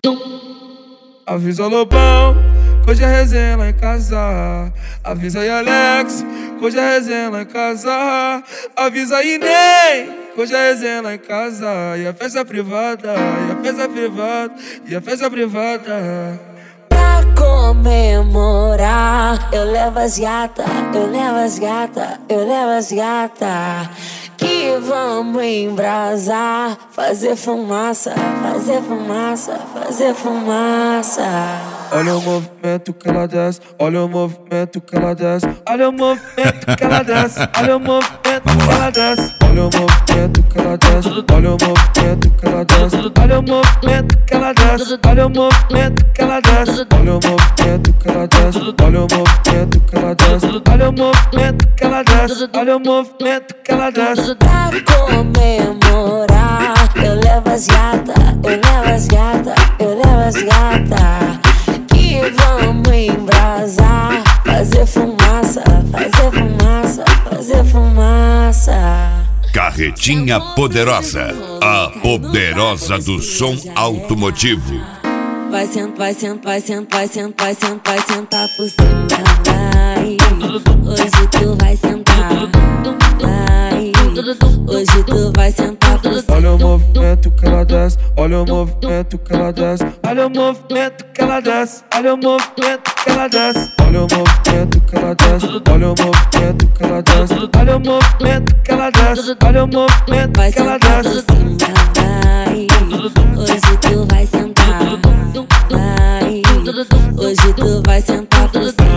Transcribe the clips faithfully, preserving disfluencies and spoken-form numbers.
Avisa Lobão, que hoje é resenha lá em casa. Avisa aí Alex, que hoje é resenha lá em casa. Avisa aí Ney, que hoje é resenha lá em casa. E a festa privada, e a festa privada, e a festa privada. Pra comemorar, eu levo as gata, eu levo as gata, eu levo as gata. Que vamos embrasar, fazer fumaça, fazer fumaça, fazer fumaça. Olha o movimento que ela desce, olha o movimento que ela desce, olha o movimento que ela desce, olha o movimento que ela desce, olha o movimento que ela desce, olha o movimento que ela desce, olha o movimento que ela desce, olha o movimento que ela desce, olha o movimento que ela desce, olha o movimento que ela desce, olha o movimento que ela desce, olha o movimento que ela desce. Pra comemorar, eu levo as gata, eu levo as gata, eu levo as gata. Que vamos embrasar, fazer fumaça, fazer fumaça, fazer fumaça. Carretinha Poderosa, a poderosa do som automotivo. Vai sentar, vai sentar, vai sentar, vai sentar, vai sentar, vai sentar por cima, vai. Hoje tu vai sentar, vai. Hoje tu vai sentar por cima. Olha o movimento que ela desce, olha o movimento que ela desce, olha o movimento que ela desce, olha o movimento que ela desce, olha o movimento que ela desce, olha o movimento que ela desce, olha o movimento que ela desce, olha o movimento que ela desce. Vai. Hoje tu vai sentar, vai. Hoje tu vai sentar por cima.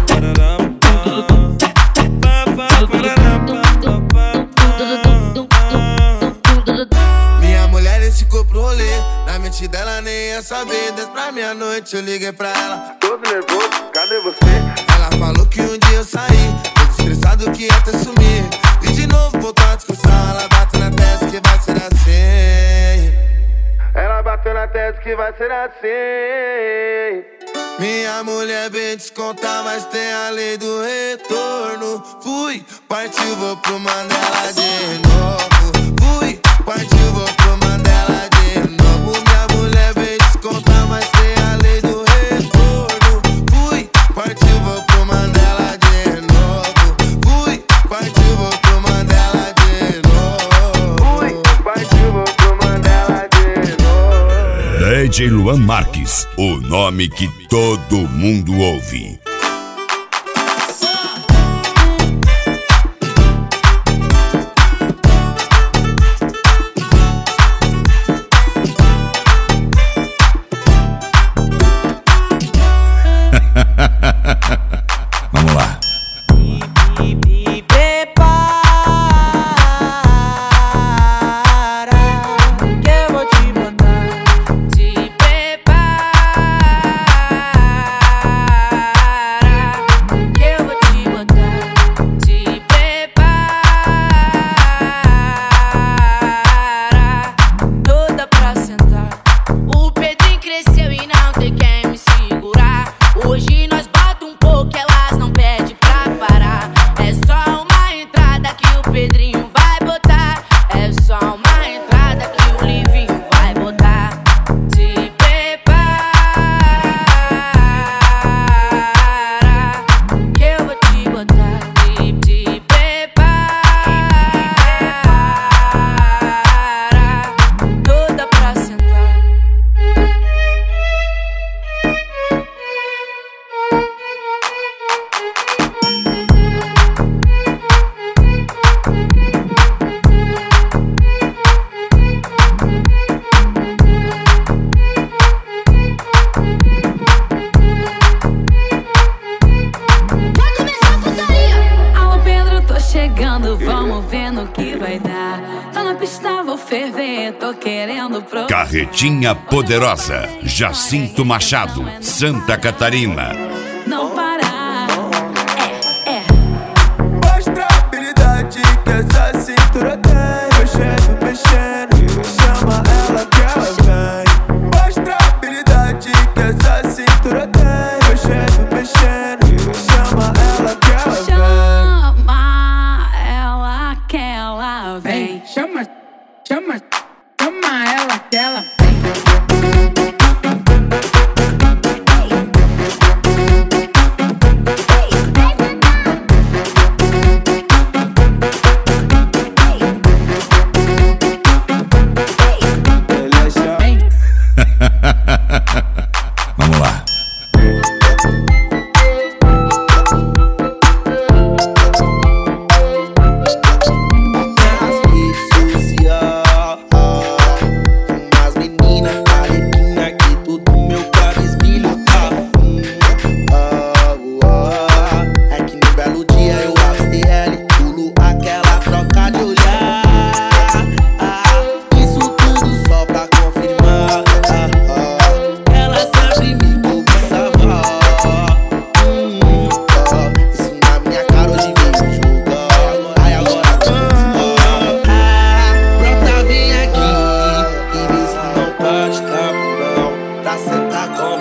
Minha mulher esticou pro rolê, na mente dela nem ia saber. Desde pra meia-noite eu liguei pra ela, Todo nervoso, cadê você? ela falou que um dia eu saí, todo estressado que ia até sumir. E de novo voltou a discussão, ela bateu na testa que vai ser assim. Ela bateu na testa que vai ser assim. Minha mulher bem descontar, mas tem a lei do retorno. Fui, partiu, vou pro Mandela de novo. Fui, partiu, vou pro Mandela de novo. Minha mulher bem descontar, mas tem a lei do retorno. Fui, partiu, vou pro Mandela de novo. Fui, partiu, vou pro Mandela de novo. Fui, partiu, vou pro Mandela de novo. D J Luan Marques, o nome que todo mundo ouve. Vamos lá. Me prepara, que eu vou te botar. Te prepara, que eu vou te botar. Te prepara, toda pra sentar. O Pedrinho cresceu e não tem quem me segurar. Hoje nós bota um pouco, elas não pedem pra parar. É só uma entrada que o Pedrinho vai botar. É só uma entrada que o Livinho vai botar. Te prepara, que eu vou te botar. Te, te prepara, toda pra sentar. Vai começar a putaria! Alô Pedro, tô chegando, vamos ver no que vai dar. Tô na pista, vou ferver, tô querendo provar. Carretinha Poderosa, Jacinto Machado, Santa Catarina. Não parar, é, é. Mostra a habilidade que essa cintura tem. Mexendo, mexendo, chama ela que ela vem. Mostra a habilidade que essa cintura tem. Mexendo, mexendo, chama ela que ela vem. Chama ela que ela vem. Chama, chama, chama ela que ela vem. sentar com